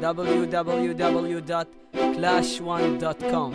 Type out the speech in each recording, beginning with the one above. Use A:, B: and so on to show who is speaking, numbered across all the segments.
A: www.clash1.com.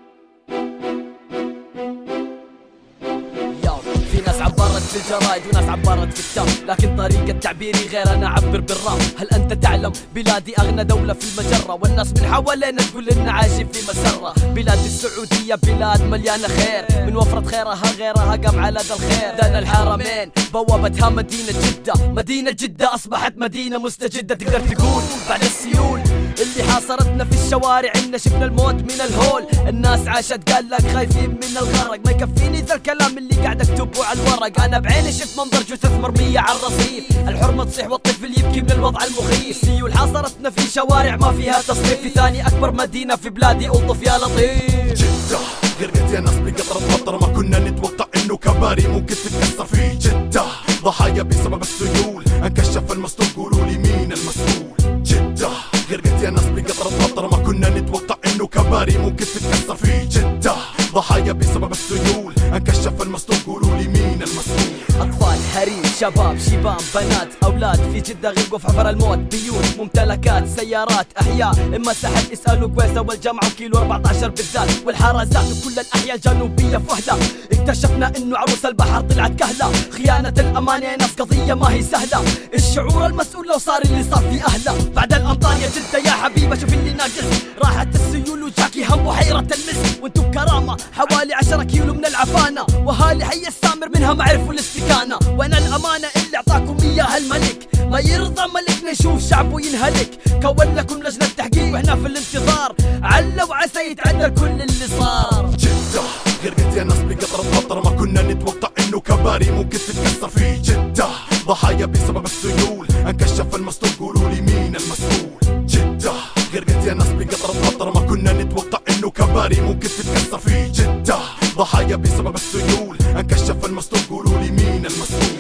A: في ناس عبرت في الجرايد وناس عبرت في الكتاب، لكن طريقة تعبيري غير، أنا أعبر بالراب. هل أنت تعلم بلادي أغنى دولة في المجرة، والناس من حوالينا تقول إن عايشين في مسرة. بلاد السعودية بلاد مليانة خير، من وفرة خيرها غيرها قام على ذا الخير. دان الحرمين بوابتها مدينة جدة، مدينة جدة أصبحت مدينة مستجدة. تقدر تقول بعد السيول اللي حاصرتنا في الشوارع إن شفنا الموت من الهول. الناس عاشت قال لك خايفين من الغرق، ما يكفيني ذا الكلام اللي قاعد اكتبه على الورق. انا بعيني شفت منظر جثث مرمية على الرصيف، الحرمة تصيح والطفل يبكي من الوضع المخيف. السيول حاصرتنا في شوارع ما فيها تصريف، في ثاني اكبر مدينة في بلادي الطف يا لطيف.
B: جدة غرقت يا ناس بقطر المطر، ما كنا نتوقع انه كباري ممكن تتكسر في جدة. ضحايا بسبب السيول، انكشف المستور قولوا لي مين المسؤول. جدة غرقت يا ناس بقطر المطر، ما كنا نتوقع انه كباري ممكن تتكسر في جدة. ضحايا بسبب السيول، انكشف المستور قولوا لي مين المسؤول.
A: أطفال، حريم، شباب، شيبان، بنات، أولاد في جدة غرقوا في عبر الموت. بيوت، ممتلكات، سيارات، أحياء انمسحت. اسألوا قويسة والجامعة وكيلو 14 بالذات، والحرزات وكل الأحياء الجنوبية فهلة. اكتشفنا إنه عروس البحر طلعت كهلة. خيانة الأمانة يا ناس قضية ما هي سهلة. الشعور المسؤول لو صار اللي صار في أهله. بعد الأمطار يا جدة يا حبيبة شوف اللي ناقص، راحت السيول وجاكي هم بحيرة المسك. وانتم بكرامة حوالي 10 كيلو من العفانة، وهالي حي السامر منها ما عرفوا الاستكانة. وانا الأمانة اللي اعطاكم اياها الملك، ما يرضى ملكنا يشوف شعبه ينهلك. كون لكم لجنة تحقيق واحنا في الانتظار، عل وعسى يتعدل كل اللي صار.
B: جدة غرقت يا ناس بقطر المطر، ما كنا نتوقع انه كباري ممكن تتكسر في جدة. ضحايا بسبب السيول، انكشف المستور قولوا لي مين المسؤول. جدة غرقت يا ناس بقطر المطر، ما كنا نتوقع انه كباري ممكن تتكسر في جدة. ضحايا بسبب السيول، انكشف المستور قولوا لي مين المسؤول.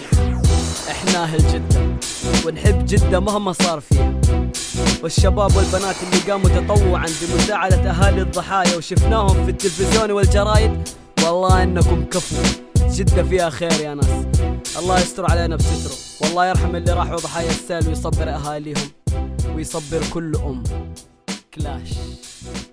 A: احنا اهل جدة ونحب جدة مهما صار فيها، والشباب والبنات اللي قاموا تطوعا بمساعدة اهالي الضحايا وشفناهم في التلفزيون والجرايد، والله انكم كفو. جدة فيها خير يا ناس، الله يستر علينا بستره، والله يرحم اللي راحوا ضحايا السيل ويصبر اهاليهم ويصبر كل ام. كلاش.